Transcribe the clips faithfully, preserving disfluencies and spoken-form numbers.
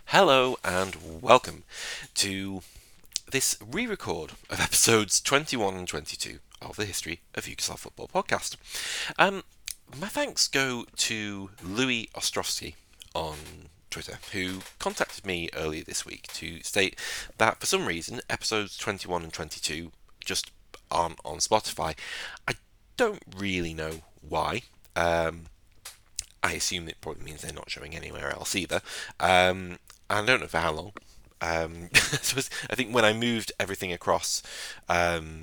Hello and welcome to this re-record of episodes twenty-one and twenty-two of the History of Yugoslav Football podcast. Um, my thanks go to Louis Ostrowski on Twitter, who contacted me earlier this week to state that for some reason episodes twenty-one and twenty-two just aren't on Spotify. I don't really know why. Um, I assume it probably means they're not showing anywhere else either. Um, I don't know for how long. Um, I think when I moved everything across um,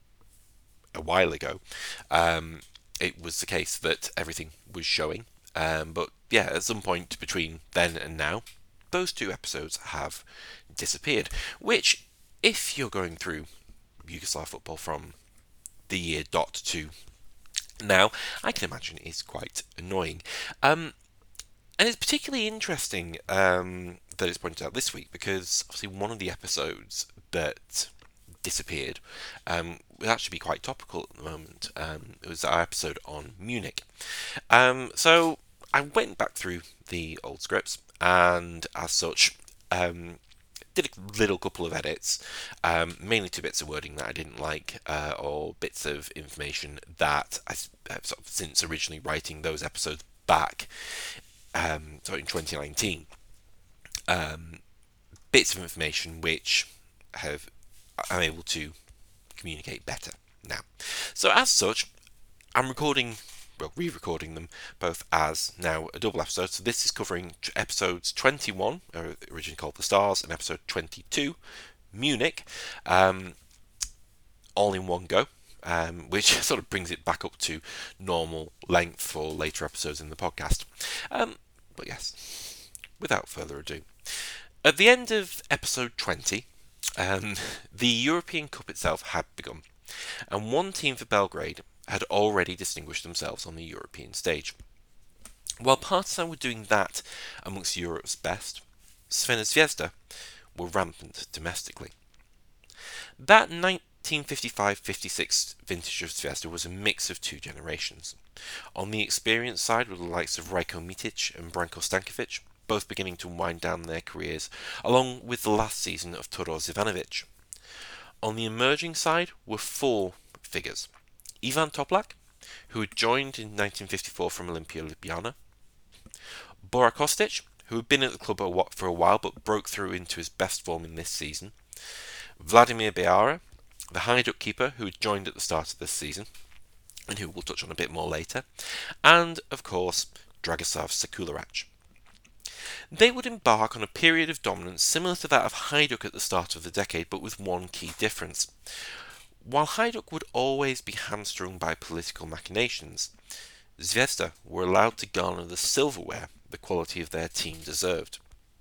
a while ago, um, it was the case that everything was showing. Um, but yeah, at some point between then and now, those two episodes have disappeared. Which, if you're going through Yugoslav football from the year dot to now, I can imagine is quite annoying. Um, and it's particularly interesting um, that it's pointed out this week because obviously one of the episodes that disappeared um, would actually be quite topical at the moment. Um, it was our episode on Munich. Um, so I went back through the old scripts and, as such, um, did a little couple of edits, um, mainly two bits of wording that I didn't like, uh, or bits of information that I have sort of since originally writing those episodes back, um, so in twenty nineteen, um, bits of information which have I'm able to communicate better now. So as such, I'm recording, well, re-recording them both as now a double episode. So this is covering episodes twenty-one, originally called The Stars, and episode twenty-two, Munich, um, all in one go, um, which sort of brings it back up to normal length for later episodes in the podcast. Um, but yes, without further ado, at the end of episode twenty, um, the European Cup itself had begun, and one team for Belgrade had already distinguished themselves on the European stage. While Partizan were doing that amongst Europe's best, Crvena Zvezda were rampant domestically. That nineteen fifty-five fifty-six vintage of Zvezda was a mix of two generations. On the experienced side were the likes of Rajko Mitic and Branko Stankovic, both beginning to wind down their careers, along with the last season of Todor Zivanovic. On the emerging side were four figures. Ivan Toplak, who had joined in nineteen fifty-four from Olimpia Ljubljana, Bora Kostic, who had been at the club for a while but broke through into his best form in this season, Vladimir Beara, the Hajduk keeper who had joined at the start of this season, and who we'll touch on a bit more later, and, of course, Dragoslav Sekularac. They would embark on a period of dominance similar to that of Hajduk at the start of the decade, but with one key difference. While Hajduk would always be hamstrung by political machinations, Zvezda were allowed to garner the silverware the quality of their team deserved.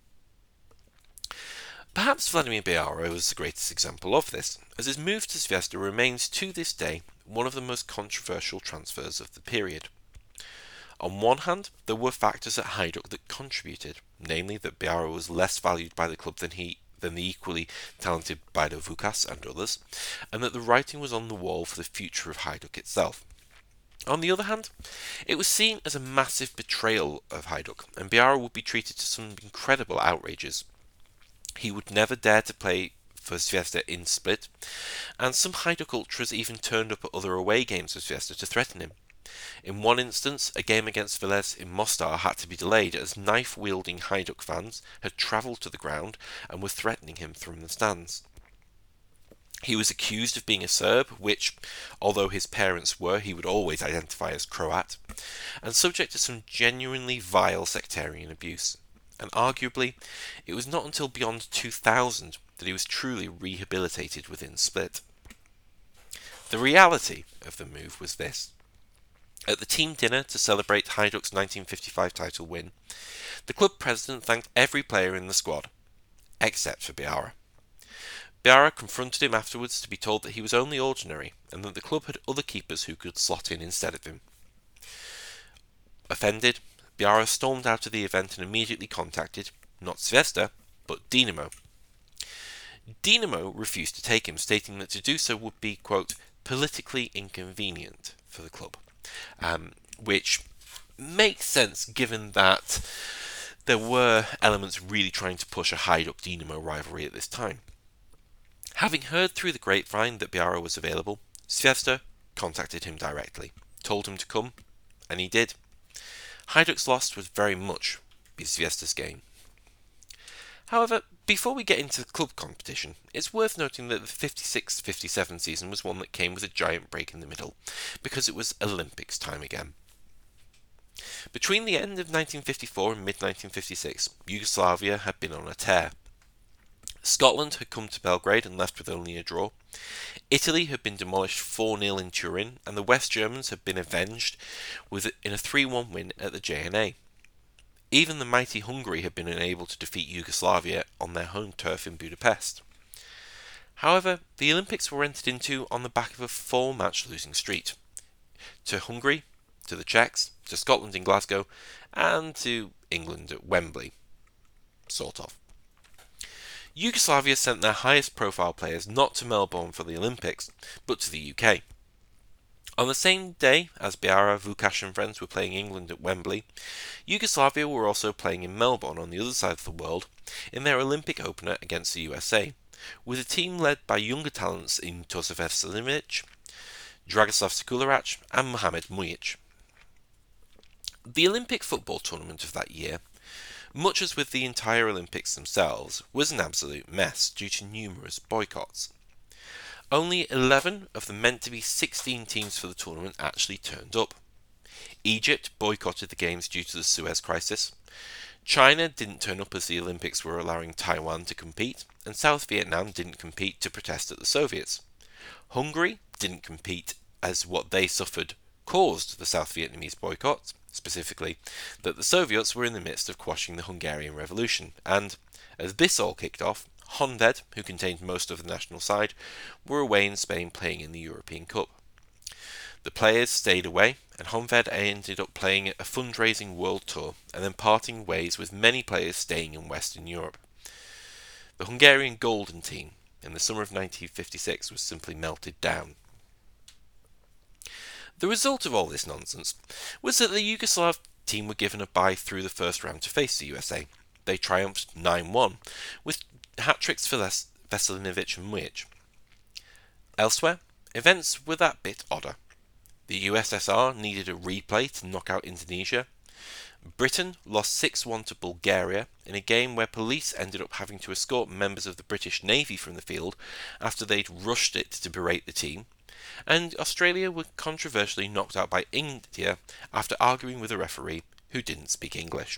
Perhaps Vladimir Beara was the greatest example of this, as his move to Zvezda remains to this day one of the most controversial transfers of the period. On one hand, there were factors at Hajduk that contributed, namely that Beara was less valued by the club than he than the equally talented Bajdo Vukas and others, and that the writing was on the wall for the future of Hajduk itself. On the other hand, it was seen as a massive betrayal of Hajduk, and Beara would be treated to some incredible outrages. He would never dare to play for Zvezda in Split, and some Hajduk ultras even turned up at other away games of Zvezda to threaten him. In one instance, a game against Velez in Mostar had to be delayed as knife-wielding Hajduk fans had travelled to the ground and were threatening him from the stands. He was accused of being a Serb, which, although his parents were, he would always identify as Croat, and subject to some genuinely vile sectarian abuse. And arguably, it was not until beyond two thousand that he was truly rehabilitated within Split. The reality of the move was this. At the team dinner to celebrate Hajduk's nineteen fifty-five title win, the club president thanked every player in the squad, except for Beara. Beara confronted him afterwards to be told that he was only ordinary and that the club had other keepers who could slot in instead of him. Offended, Beara stormed out of the event and immediately contacted, not Zvezda, but Dinamo. Dinamo refused to take him, stating that to do so would be, quote, politically inconvenient for the club, um, which makes sense given that There were elements really trying to push a Hajduk Dynamo rivalry at this time. Having heard through the grapevine that Biara was available, Zvezda contacted him directly, told him to come, and he did. Hajduk's loss was very much Zvezda's game. However, before we get into the club competition, it's worth noting that the fifty-six fifty-seven season was one that came with a giant break in the middle, because it was Olympics time again. Between the end of nineteen fifty-four and mid nineteen fifty-six, Yugoslavia had been on a tear. Scotland had come to Belgrade and left with only a draw. Italy had been demolished four nil in Turin, and the West Germans had been avenged with in a three one win at the J N A. Even the mighty Hungary had been unable to defeat Yugoslavia on their home turf in Budapest. However, the Olympics were entered into on the back of a four-match losing streak. To Hungary, to the Czechs, to Scotland in Glasgow, and to England at Wembley. Sort of. Yugoslavia sent their highest profile players not to Melbourne for the Olympics, but to the U K. On the same day as Biara, Vukash and friends were playing England at Wembley, Yugoslavia were also playing in Melbourne on the other side of the world in their Olympic opener against the U S A, with a team led by younger talents in Tosa Veselinovic, Dragoslav Sekularach and Mohamed Mujic. The Olympic football tournament of that year, much as with the entire Olympics themselves, was an absolute mess due to numerous boycotts. Only eleven of the meant to be sixteen teams for the tournament actually turned up. Egypt boycotted the games due to the Suez Crisis. China didn't turn up as the Olympics were allowing Taiwan to compete, and South Vietnam didn't compete to protest at the Soviets. Hungary didn't compete as what they suffered caused the South Vietnamese boycott, specifically that the Soviets were in the midst of quashing the Hungarian Revolution, and as this all kicked off, Honved, who contained most of the national side, were away in Spain playing in the European Cup. The players stayed away, and Honved ended up playing a fundraising world tour and then parting ways with many players staying in Western Europe. The Hungarian Golden Team in the summer of nineteen fifty-six was simply melted down. The result of all this nonsense was that the Yugoslav team were given a bye through the first round to face the U S A. They triumphed nine one, with hat-tricks for Veselinovic and Mujic. Elsewhere, events were that bit odder. The U S S R needed a replay to knock out Indonesia. Britain lost six one to Bulgaria in a game where police ended up having to escort members of the British Navy from the field after they'd rushed it to berate the team. And Australia were controversially knocked out by India after arguing with a referee who didn't speak English.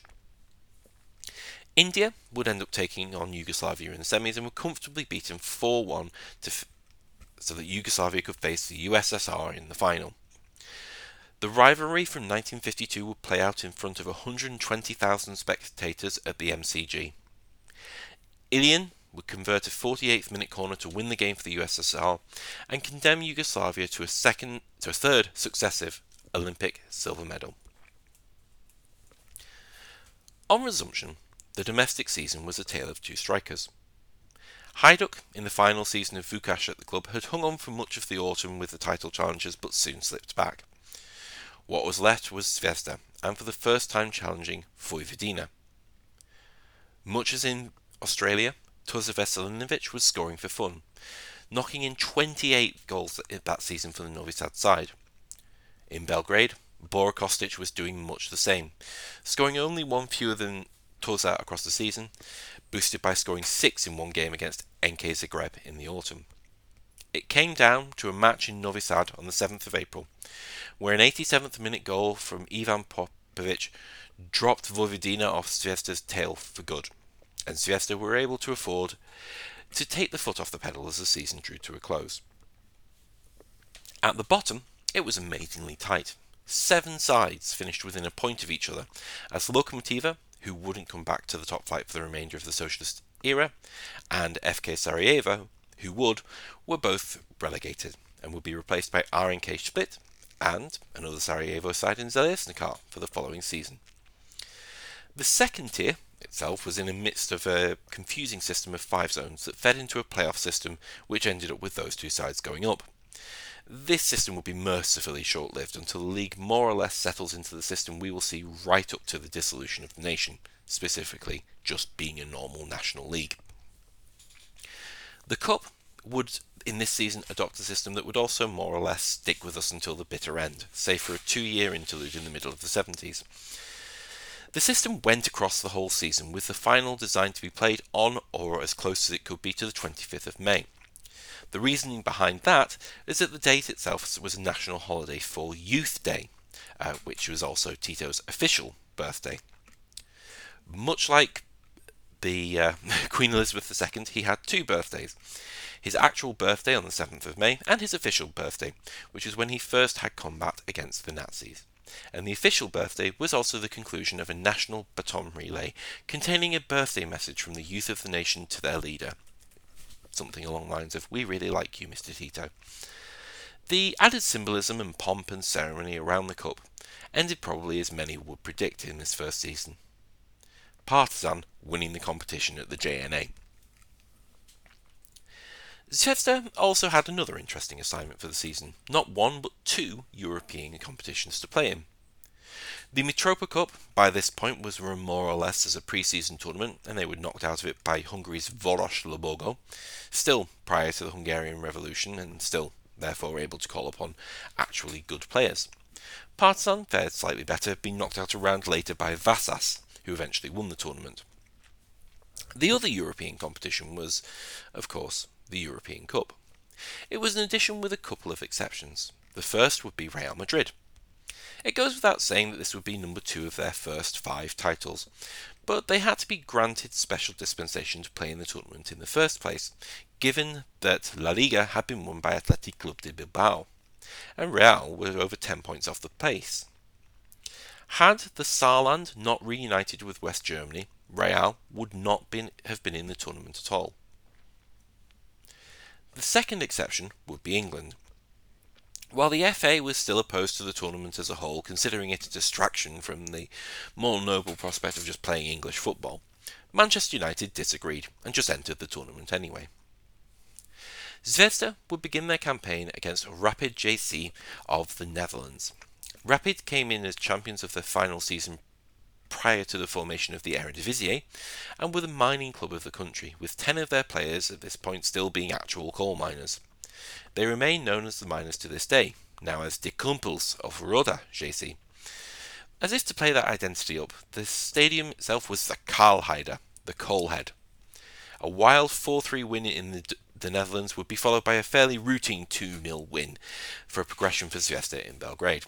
India would end up taking on Yugoslavia in the semis and were comfortably beaten four one to f- so that Yugoslavia could face the U S S R in the final. The rivalry from nineteen fifty-two would play out in front of one hundred twenty thousand spectators at the M C G. Ilian would convert a forty-eighth minute corner to win the game for the U S S R and condemn Yugoslavia to a second to a third successive Olympic silver medal. On resumption, the domestic season was a tale of two strikers. Hajduk, in the final season of Vukash at the club, had hung on for much of the autumn with the title challenges but soon slipped back. What was left was Zvezda, and for the first time challenging Vojvodina. Much as in Australia, Tosa Veselinovic was scoring for fun, knocking in twenty-eight goals that season for the Novi Sad side. In Belgrade, Bora Kostic was doing much the same, scoring only one fewer than Tosa across the season, boosted by scoring six in one game against N K Zagreb in the autumn. It came down to a match in Novi Sad on the seventh of April, where an eighty-seventh minute goal from Ivan Popovic dropped Vojvodina off Zvezda's tail for good, and Zvezda were able to afford to take the foot off the pedal as the season drew to a close. At the bottom, it was amazingly tight. Seven sides finished within a point of each other, as Lokomotiva, who wouldn't come back to the top flight for the remainder of the socialist era, and F K Sarajevo, who would, were both relegated and would be replaced by R N K Split and another Sarajevo side in Zvezda for the following season. The second tier itself was in the midst of a confusing system of five zones that fed into a playoff system which ended up with those two sides going up. This system will be mercifully short-lived until the league more or less settles into the system we will see right up to the dissolution of the nation, specifically just being a normal national league. The Cup would, in this season, adopt a system that would also more or less stick with us until the bitter end, save for a two-year interlude in the middle of the seventies. The system went across the whole season, with the final designed to be played on or as close as it could be to the twenty-fifth of May. The reasoning behind that is that the date itself was a national holiday for Youth Day, uh, which was also Tito's official birthday. Much like the uh, Queen Elizabeth the Second, he had two birthdays. His actual birthday on the seventh of May and his official birthday, which is when he first had combat against the Nazis. And the official birthday was also the conclusion of a national baton relay containing a birthday message from the youth of the nation to their leader. Something along the lines of, "We really like you, Mister Tito." The added symbolism and pomp and ceremony around the Cup ended probably as many would predict in this first season. Partizan winning the competition at the J N A. Zvezda also had another interesting assignment for the season, not one but two European competitions to play in. The Mitropa Cup, by this point, was run more or less as a pre-season tournament, and they were knocked out of it by Hungary's Voros Lobogo, still prior to the Hungarian Revolution, and still, therefore, able to call upon actually good players. Partizan fared slightly better, being knocked out a round later by Vasas, who eventually won the tournament. The other European competition was, of course, the European Cup. It was an edition with a couple of exceptions. The first would be Real Madrid. It goes without saying that this would be number two of their first five titles, but they had to be granted special dispensation to play in the tournament in the first place, given that La Liga had been won by Athletic Club de Bilbao, and Real were over ten points off the pace. Had the Saarland not reunited with West Germany, Real would not been, have been in the tournament at all. The second exception would be England. While the F A was still opposed to the tournament as a whole, considering it a distraction from the more noble prospect of just playing English football, Manchester United disagreed and just entered the tournament anyway. Zvezda would begin their campaign against Rapid J C of the Netherlands. Rapid came in as champions of their final season prior to the formation of the Eredivisie, and were the mining club of the country, with ten of their players at this point still being actual coal miners. They remain known as the miners to this day, now as De Kumpels of Roda J C. As if to play that identity up, the stadium itself was the Karlheide, the Coalhead. A wild four three win in the, the Netherlands would be followed by a fairly routine two nil win for a progression for Zvezda in Belgrade.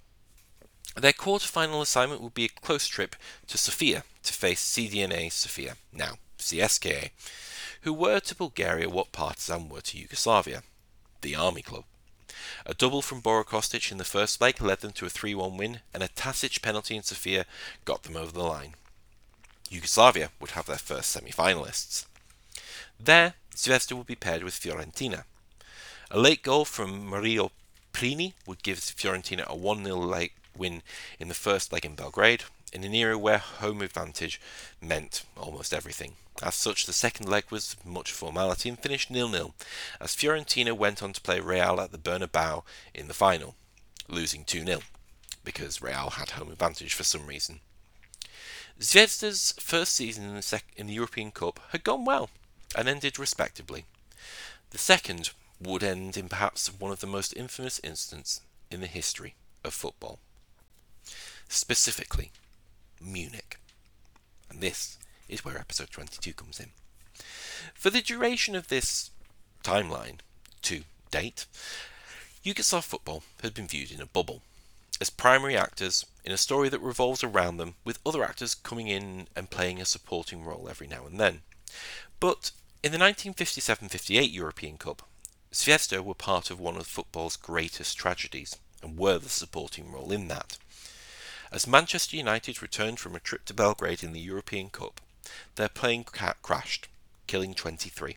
Their quarter-final assignment would be a close trip to Sofia to face C D N A Sofia, now C S K A, who were to Bulgaria what Partizan were to Yugoslavia, the army club. A double from Boro Kostic in the first leg led them to a three one win, and a Tasic penalty in Sofia got them over the line. Yugoslavia would have their first semi-finalists. There, Zvezda would be paired with Fiorentina. A late goal from Mario Prini would give Fiorentina a one nil late win in the first leg in Belgrade, in an era where home advantage meant almost everything. As such, the second leg was much formality and finished nil nil, as Fiorentina went on to play Real at the Bernabeu in the final, losing two nil, because Real had home advantage for some reason. Zvezda's first season in the, sec- in the European Cup had gone well, and ended respectably. The second would end in perhaps one of the most infamous incidents in the history of football. Specifically, Munich. And this is where episode twenty-two comes in. For the duration of this timeline, to date, Yugoslav football had been viewed in a bubble, as primary actors in a story that revolves around them, with other actors coming in and playing a supporting role every now and then. But in the nineteen fifty-seven fifty-eight European Cup, Zvezda were part of one of football's greatest tragedies, and were the supporting role in that. As Manchester United returned from a trip to Belgrade in the European Cup, their plane ca- crashed, killing twenty-three.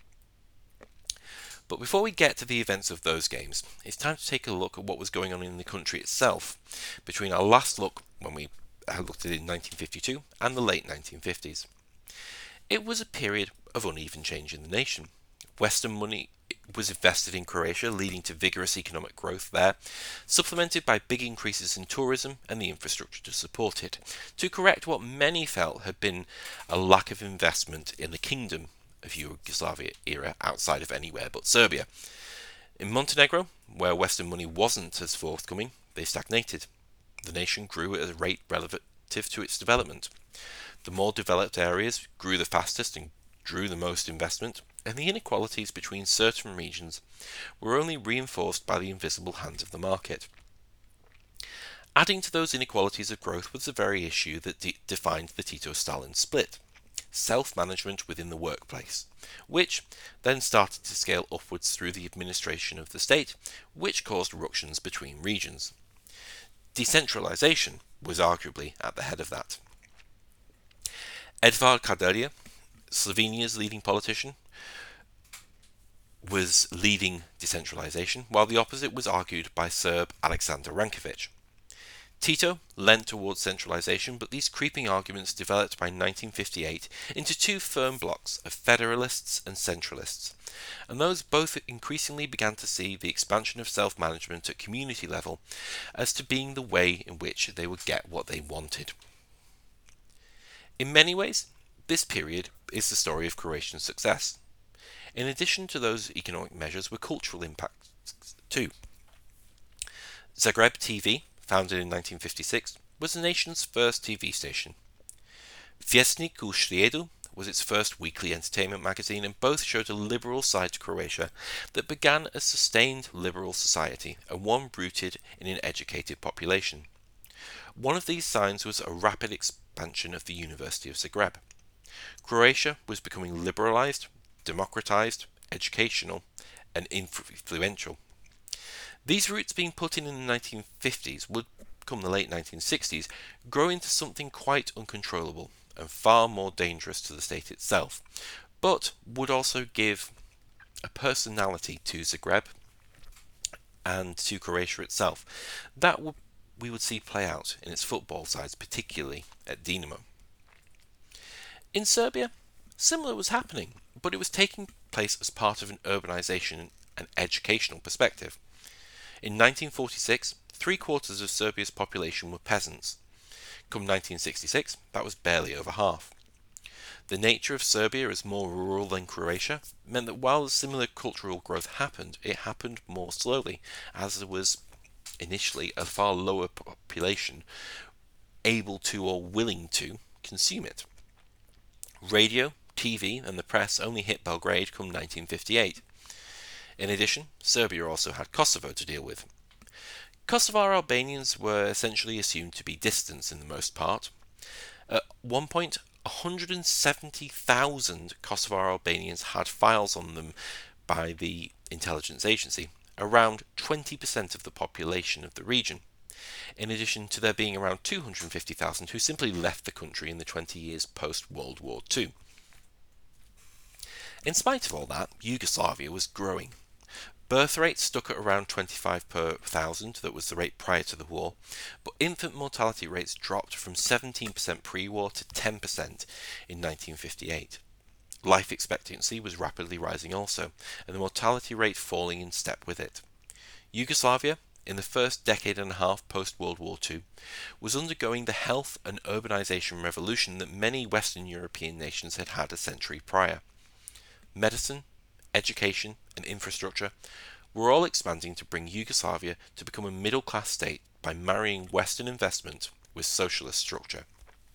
But before we get to the events of those games, it's time to take a look at what was going on in the country itself, between our last look, when we looked at it in nineteen fifty-two, and the late nineteen fifties. It was a period of uneven change in the nation, Western money was invested in Croatia, leading to vigorous economic growth there, supplemented by big increases in tourism and the infrastructure to support it, to correct what many felt had been a lack of investment in the kingdom of Yugoslavia era outside of anywhere but Serbia. In Montenegro, where Western money wasn't as forthcoming, they stagnated. The nation grew at a rate relative to its development. The more developed areas grew the fastest and drew the most investment, and the inequalities between certain regions were only reinforced by the invisible hand of the market. Adding to those inequalities of growth was the very issue that de- defined the Tito-Stalin split: self-management within the workplace, which then started to scale upwards through the administration of the state, which caused ructions between regions. Decentralization was arguably at the head of that. Edvard Kardelja, Slovenia's leading politician, was leading decentralization, while the opposite was argued by Serb Aleksandar Rankovic. Tito leant towards centralization, but these creeping arguments developed by nineteen fifty-eight into two firm blocks of federalists and centralists, and those both increasingly began to see the expansion of self-management at community level as to being the way in which they would get what they wanted. In many ways, this period is the story of Croatian success. In addition to those economic measures were cultural impacts too. Zagreb T V, founded in nineteen fifty-six, was the nation's first T V station. Vjesnik u Srijedu was its first weekly entertainment magazine, and both showed a liberal side to Croatia that began a sustained liberal society and one rooted in an educated population. One of these signs was a rapid expansion of the University of Zagreb. Croatia was becoming liberalized, democratized, educational, and influential. These roots being put in in the nineteen fifties would, come the late nineteen sixties, grow into something quite uncontrollable and far more dangerous to the state itself, but would also give a personality to Zagreb and to Croatia itself that would, we would see play out in its football sides, particularly at Dinamo. In Serbia, similar was happening, but it was taking place as part of an urbanization and educational perspective. In nineteen forty-six, three quarters of Serbia's population were peasants. Come nineteen sixty-six, that was barely over half. The nature of Serbia as more rural than Croatia meant that while a similar cultural growth happened, it happened more slowly, as there was initially a far lower population able to or willing to consume it. Radio, T V and the press only hit Belgrade come nineteen fifty-eight. In addition, Serbia also had Kosovo to deal with. Kosovar Albanians were essentially assumed to be distant in the most part. At one point, one hundred seventy thousand Kosovar Albanians had files on them by the intelligence agency, around twenty percent of the population of the region, in addition to there being around two hundred fifty thousand who simply left the country in the twenty years post-World War Two. In spite of all that, Yugoslavia was growing. Birth rate stuck at around twenty-five per thousand, that was the rate prior to the war, but infant mortality rates dropped from seventeen percent pre-war to ten percent in nineteen fifty-eight. Life expectancy was rapidly rising also, and the mortality rate falling in step with it. Yugoslavia, in the first decade and a half post-World War Two, was undergoing the health and urbanization revolution that many Western European nations had had a century prior. Medicine, education, and infrastructure were all expanding to bring Yugoslavia to become a middle-class state by marrying Western investment with socialist structure.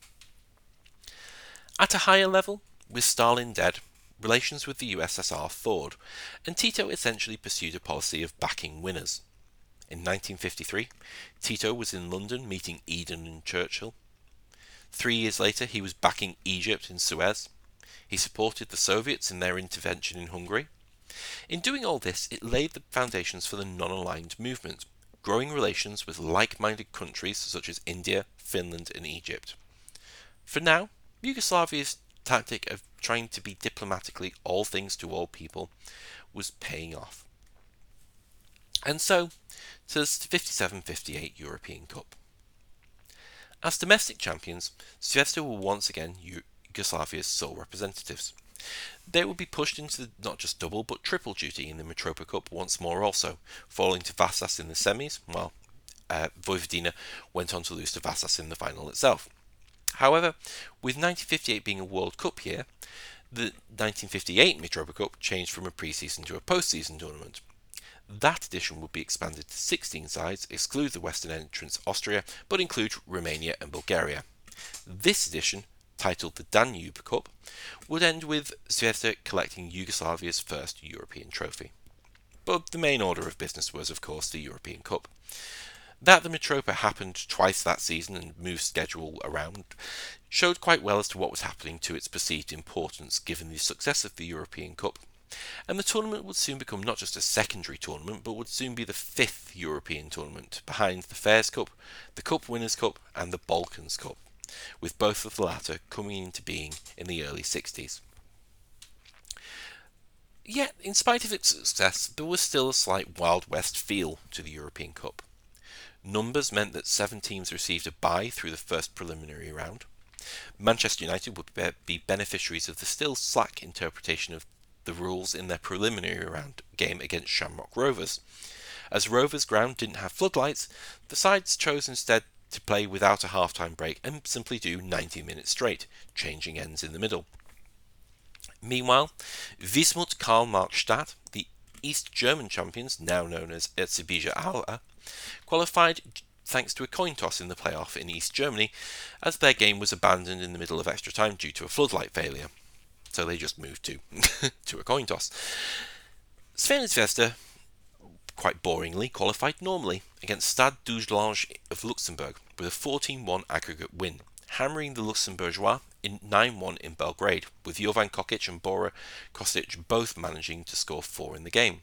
At a higher level, with Stalin dead, relations with the U S S R thawed, and Tito essentially pursued a policy of backing winners. In nineteen fifty-three, Tito was in London meeting Eden and Churchill. Three years later, he was backing Egypt in Suez. He supported the Soviets in their intervention in Hungary. In doing all this, it laid the foundations for the non-aligned movement, growing relations with like-minded countries such as India, Finland and Egypt. For now, Yugoslavia's tactic of trying to be diplomatically all things to all people was paying off. And so, to the fifty-seven fifty-eight European Cup. As domestic champions, Zvezda were once again Yugoslavia's sole representatives, They would be pushed into not just double but triple duty in the Mitropa Cup once more also, falling to Vasas in the semis, while uh, Vojvodina went on to lose to Vasas in the final itself. However, with nineteen fifty-eight being a World Cup year, the nineteen fifty-eight Mitropa Cup changed from a pre-season to a post-season tournament. That edition would be expanded to sixteen sides, exclude the Western entrants Austria, but include Romania and Bulgaria. This edition, titled the Danube Cup, would end with Zvezda collecting Yugoslavia's first European trophy. But the main order of business was, of course, the European Cup. That the Mitropa happened twice that season and moved schedule around showed quite well as to what was happening to its perceived importance given the success of the European Cup, and the tournament would soon become not just a secondary tournament but would soon be the fifth European tournament, behind the Fairs Cup, the Cup Winners' Cup and the Balkans Cup, with both of the latter coming into being in the early sixties. Yet, in spite of its success, there was still a slight Wild West feel to the European Cup. Numbers meant that seven teams received a bye through the first preliminary round. Manchester United would be beneficiaries of the still slack interpretation of the rules in their preliminary round game against Shamrock Rovers. As Rovers' ground didn't have floodlights, the sides chose instead to play without a half-time break and simply do ninety minutes straight, changing ends in the middle. Meanwhile, Wismut Karl-Marx-Stadt, the East German champions, now known as Erzgebirge Aue, qualified thanks to a coin toss in the playoff in East Germany, as their game was abandoned in the middle of extra time due to a floodlight failure. So they just moved to to a coin toss. Crvena Zvezda, quite boringly, qualified normally against Stade Dudelange of Luxembourg with a fourteen one aggregate win, hammering the Luxembourgeois in nine one in Belgrade, with Jovan Kokic and Bora Kostic both managing to score four in the game.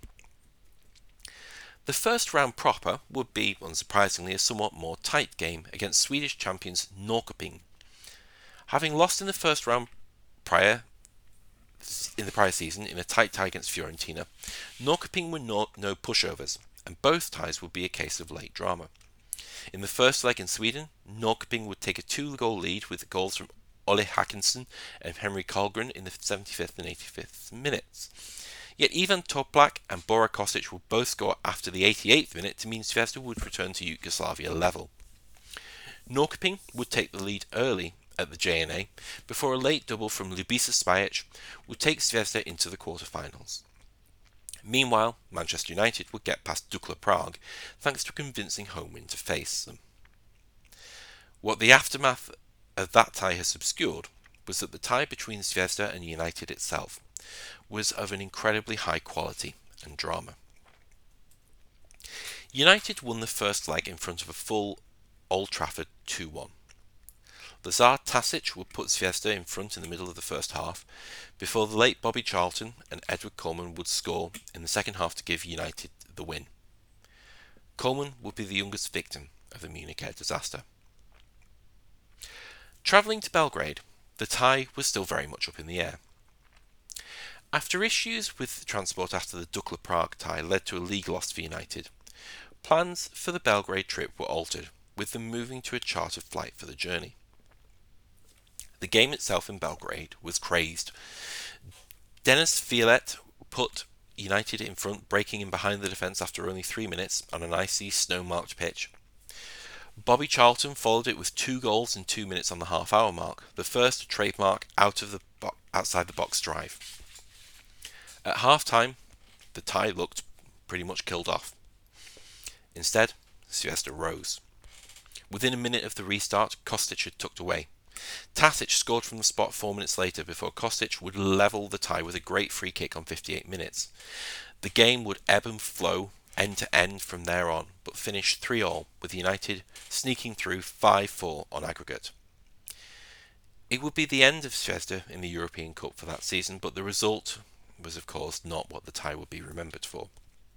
The first round proper would be, unsurprisingly, a somewhat more tight game against Swedish champions Norrköping. Having lost in the first round prior in the prior season in a tight tie against Fiorentina, Norrköping were no, no pushovers, and both ties would be a case of late drama. In the first leg in Sweden, Norrköping would take a two-goal lead with goals from Olle Hackinson and Henry Karlgren in the seventy-fifth and eighty-fifth minutes. Yet Ivan Toplak and Bora Kostic would both score after the eighty-eighth minute to mean Zvezda would return to Yugoslavia level. Norrköping would take the lead early at the J N A before a late double from Ljubisa Spajic would take Zvezda into the quarter-finals. Meanwhile, Manchester United would get past Dukla Prague thanks to a convincing home win to face them. What the aftermath of that tie has obscured was that the tie between Zvezda and United itself was of an incredibly high quality and drama. United won the first leg in front of a full Old Trafford two one. Lazar Tasic would put Zvezda in front in the middle of the first half, before the late Bobby Charlton and Edward Coleman would score in the second half to give United the win. Coleman would be the youngest victim of the Munich air disaster. Travelling to Belgrade, the tie was still very much up in the air. After issues with transport after the Dukla Prague tie led to a league loss for United, plans for the Belgrade trip were altered, with them moving to a chartered flight for the journey. The game itself in Belgrade was crazed. Denis Violet put United in front, breaking in behind the defence after only three minutes on an icy, snow-marked pitch. Bobby Charlton followed it with two goals in two minutes on the half-hour mark, the first trademark out of the bo- outside the box drive. At half-time, the tie looked pretty much killed off. Instead, Zvezda rose. Within a minute of the restart, Kostic had tucked away. Tasic scored from the spot four minutes later before Kostic would level the tie with a great free kick on fifty-eight minutes. The game would ebb and flow end to end from there on, but finished three all, with United sneaking through five four on aggregate. It would be the end of Zvezda in the European Cup for that season, but the result was of course not what the tie would be remembered for.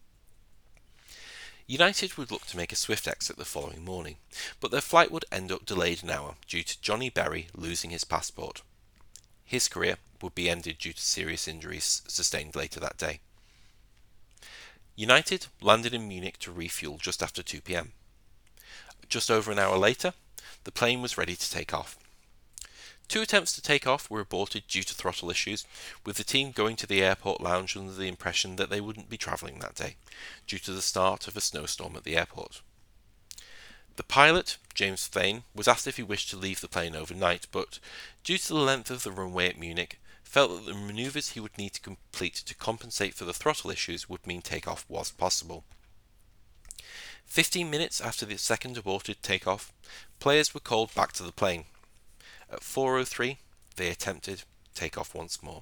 United would look to make a swift exit the following morning, but their flight would end up delayed an hour due to Johnny Berry losing his passport. His career would be ended due to serious injuries sustained later that day. United landed in Munich to refuel just after two p m. Just over an hour later, the plane was ready to take off. Two attempts to take off were aborted due to throttle issues, with the team going to the airport lounge under the impression that they wouldn't be travelling that day, due to the start of a snowstorm at the airport. The pilot, James Thane, was asked if he wished to leave the plane overnight, but due to the length of the runway at Munich, felt that the manoeuvres he would need to complete to compensate for the throttle issues would mean takeoff was possible. Fifteen minutes after the second aborted takeoff, players were called back to the plane. At four oh three, they attempted takeoff once more.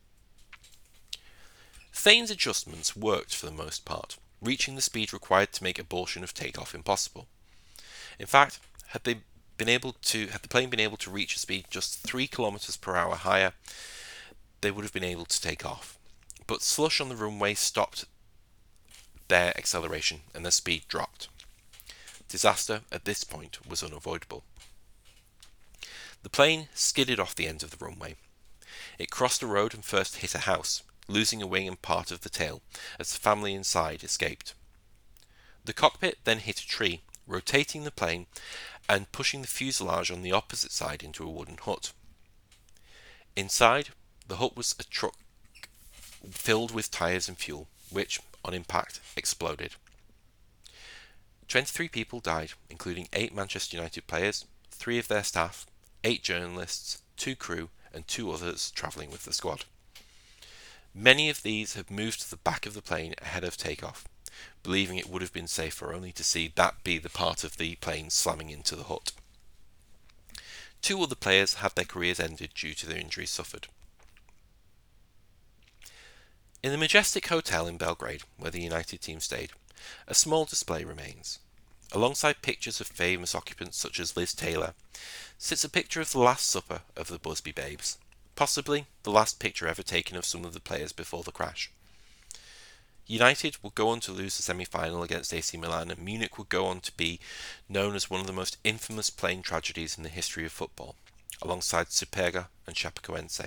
Thane's adjustments worked for the most part, reaching the speed required to make abortion of takeoff impossible. In fact, had they been able to, had the plane been able to reach a speed just three kilometers per hour higher, they would have been able to take off. But slush on the runway stopped their acceleration and their speed dropped. Disaster at this point was unavoidable. The plane skidded off the end of the runway. It crossed a road and first hit a house, losing a wing and part of the tail, as the family inside escaped. The cockpit then hit a tree, rotating the plane and pushing the fuselage on the opposite side into a wooden hut. Inside, the hut was a truck filled with tyres and fuel, which, on impact, exploded. twenty-three people died, including eight Manchester United players, three of their staff, eight journalists, two crew, and two others travelling with the squad. Many of these had moved to the back of the plane ahead of takeoff, believing it would have been safer only to see that be the part of the plane slamming into the hut. Two other players had their careers ended due to the injuries suffered. In the Majestic Hotel in Belgrade, where the United team stayed, a small display remains. Alongside pictures of famous occupants such as Liz Taylor, sits a picture of the Last Supper of the Busby Babes, possibly the last picture ever taken of some of the players before the crash. United would go on to lose the semi-final against A C Milan, and Munich would go on to be known as one of the most infamous plane tragedies in the history of football, alongside Superga and Chapecoense.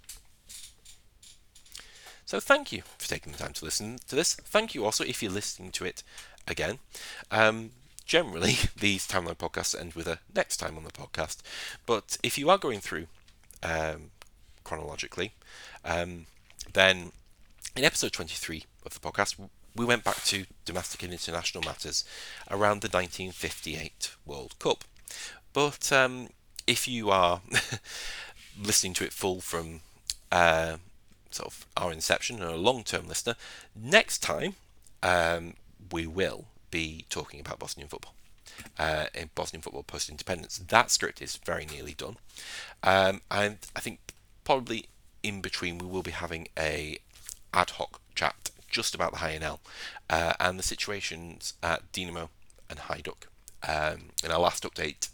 So thank you for taking the time to listen to this. Thank you also if you're listening to it again. Um, generally, these timeline podcasts end with a next time on the podcast, but if you are going through um, chronologically, um, then in episode twenty-three of the podcast, we went back to domestic and international matters around the nineteen fifty-eight World Cup. But um, if you are listening to it full from uh, sort of our inception and a long-term listener, next time um, we will be talking about Bosnian football. Uh, in Bosnian football post-independence. That script is very nearly done. Um, and I think probably in between we will be having a ad hoc chat just about the H I N L uh, and the situations at Dinamo and Hajduk. Um, in our last update,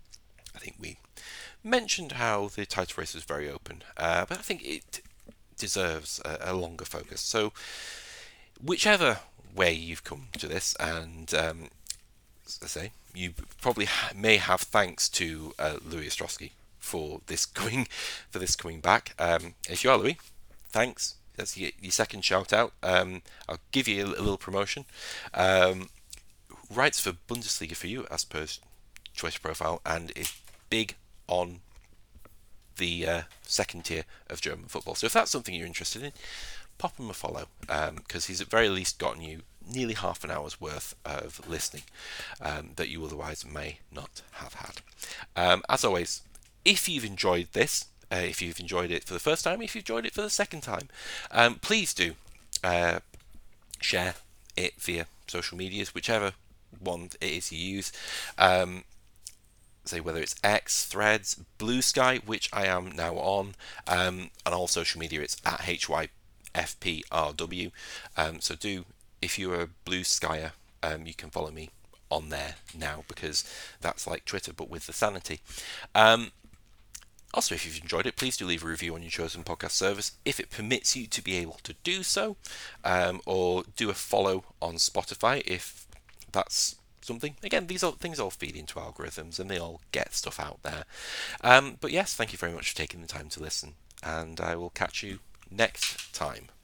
I think we mentioned how the title race was very open, uh, but I think it deserves a, a longer focus. So, whichever way you've come to this, and um, as I say, you probably ha- may have thanks to uh, Louis Ostrowski for this coming for this coming back. Um, if you are Louis, thanks. That's your, your second shout out. Um, I'll give you a, a little promotion. Um, writes for Bundesliga for you as per Twitter profile, and is big on the uh, second tier of German football. So if that's something you're interested in, pop him a follow, because um, he's at very least gotten you nearly half an hour's worth of listening um, that you otherwise may not have had. Um, as always, if you've enjoyed this, uh, if you've enjoyed it for the first time, if you've enjoyed it for the second time, um, please do uh, share it via social medias, whichever one it is you use. Um, say whether it's X, Threads, Blue Sky, which I am now on, um, and all social media it's at H Y F P R W. Um, so do, if you're a Blue Skyer, um, you can follow me on there now, because that's like Twitter but with the sanity. Um, also, if you've enjoyed it, please do leave a review on your chosen podcast service if it permits you to be able to do so, um, or do a follow on Spotify if that's something. Again, these all things all feed into algorithms and they all get stuff out there. Um, but yes, thank you very much for taking the time to listen, and I will catch you next time.